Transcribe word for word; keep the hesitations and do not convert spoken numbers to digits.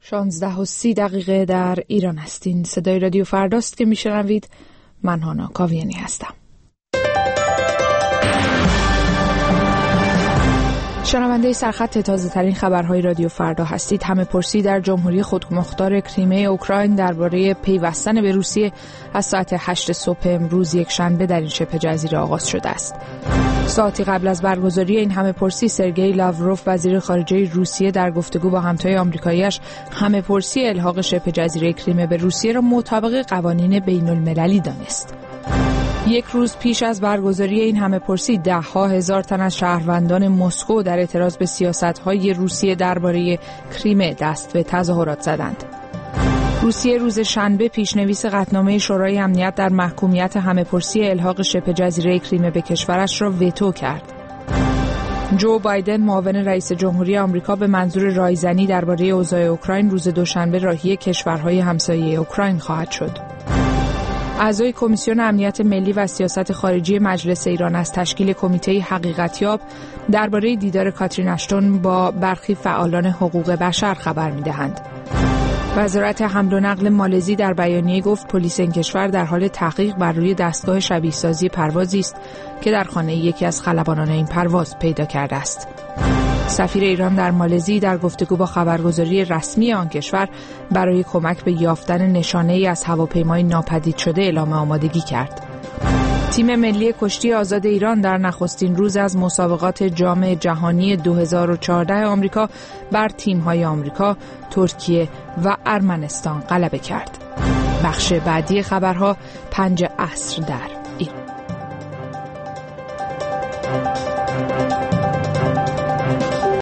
شانزده و سی دقیقه در ایران هستین. صدای رادیو فرداست که میشنوید. من هانا کاویانی هستم. شنونده سرخط تازه ترین خبرهای رادیو فردا هستید. همه پرسی در جمهوری خودمختار کریمه اوکراین درباره پیوستن به روسیه از ساعت هشت صبح امروز یک شنبه در این شبه جزیره آغاز شده است. ساعتی قبل از برگزاری این همه پرسی سرگئی لاوروف وزیر خارجه روسیه در گفتگو با همتای آمریکایی‌اش همه پرسی الحاق شبه جزیره کریمه به روسیه را مطابق قوانین بین المللی دانست. یک روز پیش از برگزاری این همه پرسی ده ها هزار تن از شهروندان مسکو در اعتراض به سیاست‌های روسیه درباره کریمه دست به تظاهرات زدند. روسیه روز شنبه پیشنویس قطعنامه شورای امنیت در محکومیت همه پرسی الحاق شبه جزیره کریمه به کشورش را وتو کرد. جو بایدن معاون رئیس جمهوری آمریکا به منظور رایزنی درباره اوضاع اوکراین روز دوشنبه راهی کشورهای همسایه اوکراین خواهد شد. اعضای کمیسیون امنیت ملی و سیاست خارجی مجلس ایران از تشکیل کمیته حقیقتیاب درباره دیدار کاترین اشتون با برخی فعالان حقوق بشر خبر می‌دهند. وزارت حمل و نقل مالزی در بیانیه گفت پلیس این کشور در حال تحقیق بر روی دستگاه شبیه سازی پروازی است که در خانه یکی از خلبانان این پرواز پیدا کرده است. سفیر ایران در مالزی در گفتگو با خبرگزاری رسمی آن کشور برای کمک به یافتن نشانه‌ای از هواپیمای ناپدید شده اعلام آمادگی کرد. تیم ملی کشتی آزاد ایران در نخستین روز از مسابقات جام جهانی دو هزار و چهارده آمریکا بر تیم‌های آمریکا، ترکیه و ارمنستان غلبه کرد. بخش بعدی خبرها پنج عصر در